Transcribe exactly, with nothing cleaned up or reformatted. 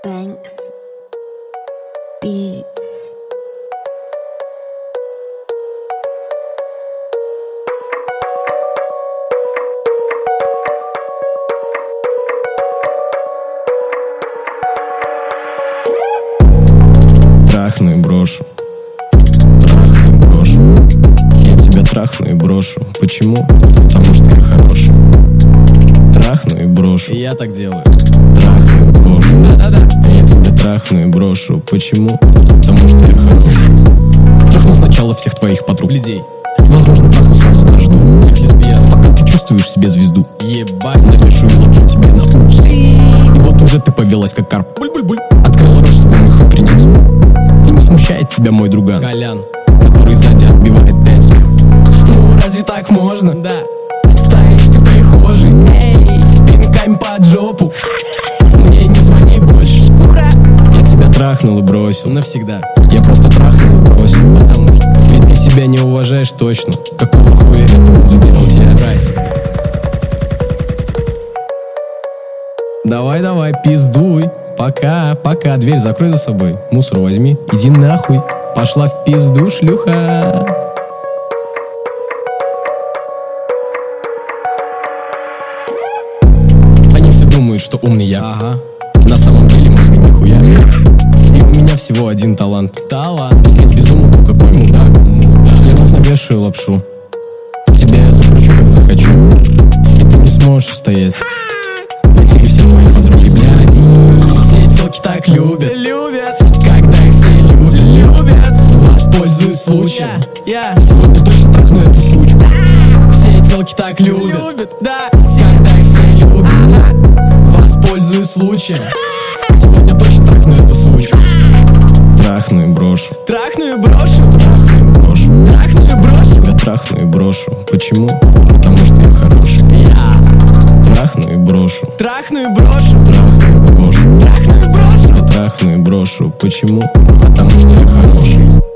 Banks Beats. Трахну и брошу, трахну и брошу. Я тебя трахну и брошу. Почему? Потому что я хороший. Трахну и брошу. Я так делаю. Трахну и брошу. Да-да-да. Я тебя трахну и брошу. Почему? Потому что я хороший. Трахну сначала всех твоих подруг, Людей. возможно, трахну сразу даже двух тех лесбиян. Пока ты чувствуешь себе звезду, Ебать. напишу и лапшу тебе на уши. И вот уже ты повелась как карп. Буль-буль-буль. Открыла рот, чтобы мой хуй принять. И не смущает тебя мой друган, Колян. который сзади отбивает пять. Ну разве так можно? Да. Стоишь ты в прихожей, эй, пинками под жопу. Мне не звони больше, шкура. Я тебя трахнул и бросил. Навсегда. Я просто трахнул и бросил. Потому что ведь ты себя не уважаешь точно. Какого хуя это буду делать я? Брась. Давай, давай, пиздуй. Пока, пока, дверь закрой за собой. Мусор возьми, иди нахуй. Пошла в пизду, шлюха. Они все думают, что умный я. Ага. На самом деле мозга нихуя. И у меня всего один талант. Талант. Пиздеть безумно, какой мудак. Я вновь навешаю лапшу. Тебя я закручу, как захочу. И ты не сможешь устоять. И все твои подруги, блядь. Все телки так любят. Любят. Когда их все любят. Любят. Воспользуюсь случаем. Я. Сегодня точно трахну эту сучку. Все телки так любят. Любят. Да. Когда их все любят. Воспользуюсь случаем. Сегодня точно трахну эту сучку. Трахну и брошу. Трахну и брошу. Трахну и брошу. Трахну и брошу. Тебя трахну и брошу. Почему? Потому что я хороший. Я. Трахну и брошу. Трахну и брошу. Трахну и брошу. Трахну и брошу. Тебя трахну и брошу. Почему? Потому что я хороший.